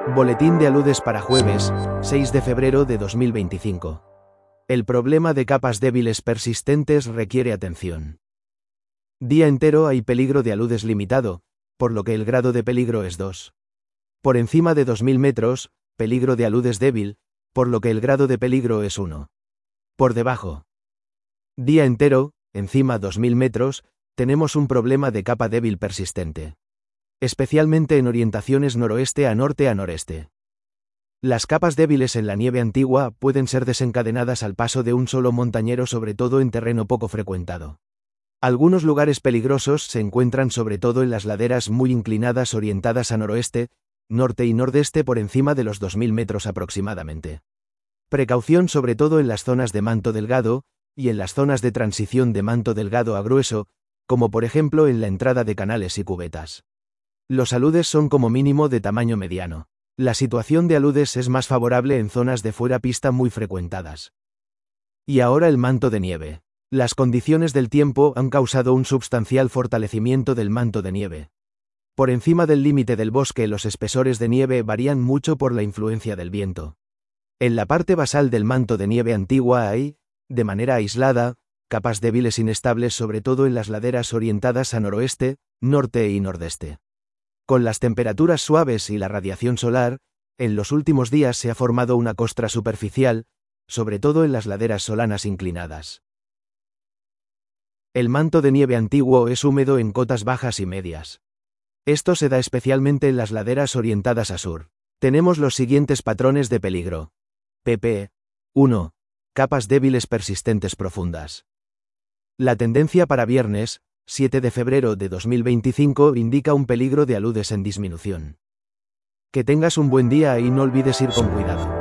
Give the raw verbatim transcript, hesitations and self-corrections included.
Boletín de aludes para jueves, seis de febrero de dos mil veinticinco. El problema de capas débiles persistentes requiere atención. Día entero hay peligro de aludes limitado, por lo que el grado de peligro es dos. Por encima de dos mil metros, peligro de aludes débil, por lo que el grado de peligro es uno. Por debajo. Día entero, encima dos mil metros, tenemos un problema de capa débil persistente. Especialmente en orientaciones noroeste a norte a noreste. Las capas débiles en la nieve antigua pueden ser desencadenadas al paso de un solo montañero, sobre todo en terreno poco frecuentado. Algunos lugares peligrosos se encuentran sobre todo en las laderas muy inclinadas orientadas a noroeste, norte y nordeste por encima de los dos mil metros aproximadamente. Precaución sobre todo en las zonas de manto delgado, y en las zonas de transición de manto delgado a grueso, como por ejemplo en la entrada de canales y cubetas. Los aludes son como mínimo de tamaño mediano. La situación de aludes es más favorable en zonas de fuera pista muy frecuentadas. Y ahora el manto de nieve. Las condiciones del tiempo han causado un sustancial fortalecimiento del manto de nieve. Por encima del límite del bosque los espesores de nieve varían mucho por la influencia del viento. En la parte basal del manto de nieve antigua hay, de manera aislada, capas débiles inestables sobre todo en las laderas orientadas a noroeste, norte y nordeste. Con las temperaturas suaves y la radiación solar, en los últimos días se ha formado una costra superficial, sobre todo en las laderas solanas inclinadas. El manto de nieve antiguo es húmedo en cotas bajas y medias. Esto se da especialmente en las laderas orientadas a sur. Tenemos los siguientes patrones de peligro. pp. uno. Capas débiles persistentes profundas. La tendencia para viernes, siete de febrero de dos mil veinticinco, indica un peligro de aludes en disminución. Que tengas un buen día y no olvides ir con cuidado.